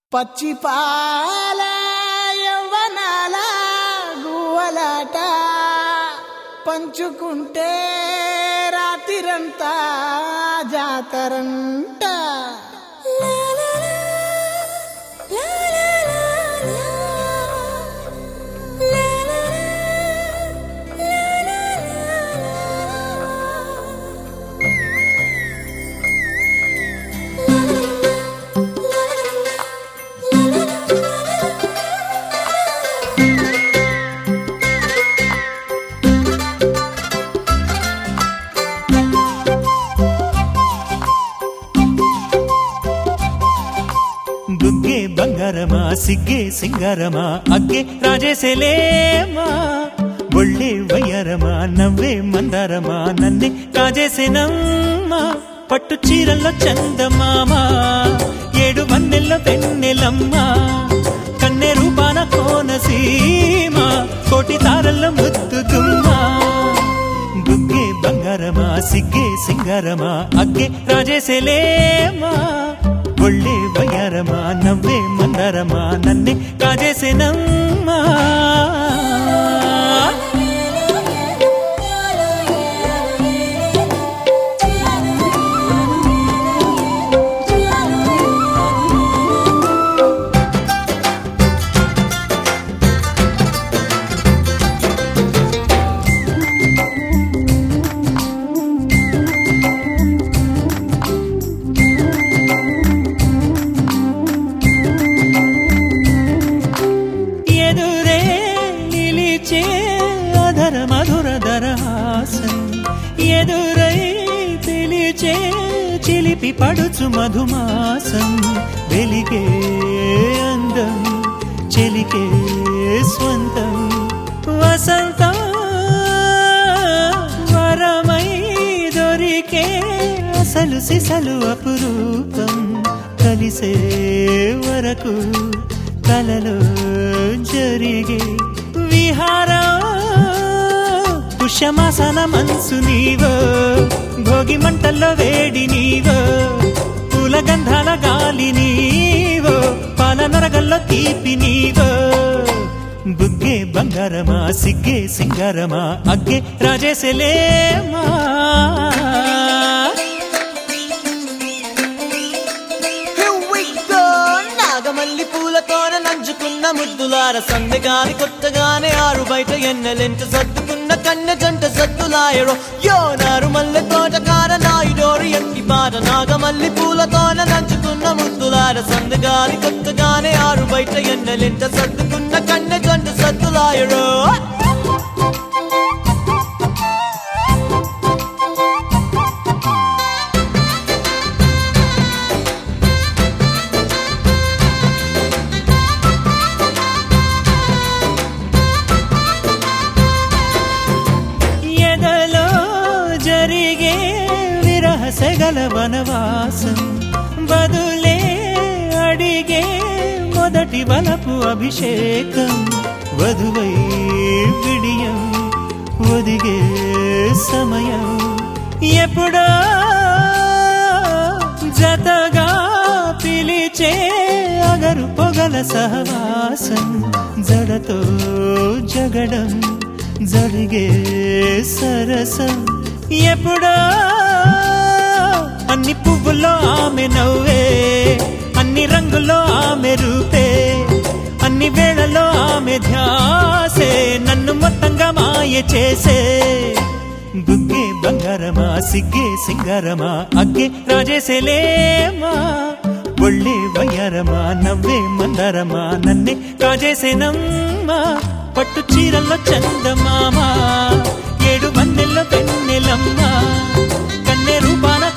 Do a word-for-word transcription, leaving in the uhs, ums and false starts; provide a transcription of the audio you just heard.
పచ్చి పాల యవ్వనాల గువ్వలాట పంచుకుంటే రాత్రిరంతా జాతరంట. బుగ్గే బంగారమా సిగ్గే సింగారమా అగ్గే రాజేసేలేమా ఒళ్ళే వయ్యారమా నవ్వే మందారమా నన్నే కాజేసేనమ్మా పట్టు చీరల్లో చందమామా ఏడు వన్నెల్లో పెన్నెలమ్మా కన్నె రూపాన కోనసీమా కోటి తారల్లో ముద్దుగుమ్మా బుగ్గే బంగారమా సిగ్గే సింగారమా అగ్గే రాజేసేలేమా ఒళ్ళే వయ్యారమా నవ్వే మందారమా నన్నే కాజేసేనమ్మా. మధుర దరహాసం ఎదురై పిలిచే చిలిపి పడుచు మధుమాసం వెలిగే అందం చెలికే స్వంతం వసంతం వరమై దొరికే అసలు సిసలు అపురూపం కలిసే వరకు కలలో జరిగే విహారం పుష్యమాసన మనసు నీవో భోగి మంటల్లో వేడి నీవో పూల గంధాల గాలి నీవో పాల నరగల్లో తీపి నీవో బుగ్గే బంగారమా సిగ్గే సింగారమా అగ్గే రాజేసేలేమా. నాగమల్లి పూలతోన నంచుకున్న ముద్దులార సందగాని కొత్తగానే ఆరు బయట ఎన్నెలెంట సర్దుకున్న కన్నె జంట సద్దులాయరో యో నారు మల్లె తోటకార నాయుడోరు ఎట్టి పాట నాగమల్లి పూలతోన నంచుకున్న ముద్దులార సందగాని కొత్తగానే ఆరు బయట ఎన్నెలెంట సర్దుకున్న కన్నె జంట సద్దులాయరో. జరిగే విరహసగల వనవాసం బదులే అడిగే మొదటి వలపు అభిషేకం వధువై విడియం ఒదిగే సమయం ఎప్పుడో జతగా పిలిచే అగరు పొగల సహవాసం జడతో జగడం జరిగే సరసం ఎప్పుడో అన్ని పువ్వుల్లో ఆమె నవ్వే అన్ని రంగుల్లో ఆమె రూపే అన్ని వేళలో ఆమె ధ్యాసే నన్ను మొత్తంగా మాయ చేసే బుగ్గే బంగారమా సిగ్గే సింగారమా అగ్గే రాజేసేలేమా ఒళ్ళే వయ్యారమా నవ్వే మందారమా నన్నే కాజేసేనమ్మా పట్టు చీరల్లో చందమామా ఏడు వన్నెల్లో పెన్నెలమ్మా కన్నె రూపాన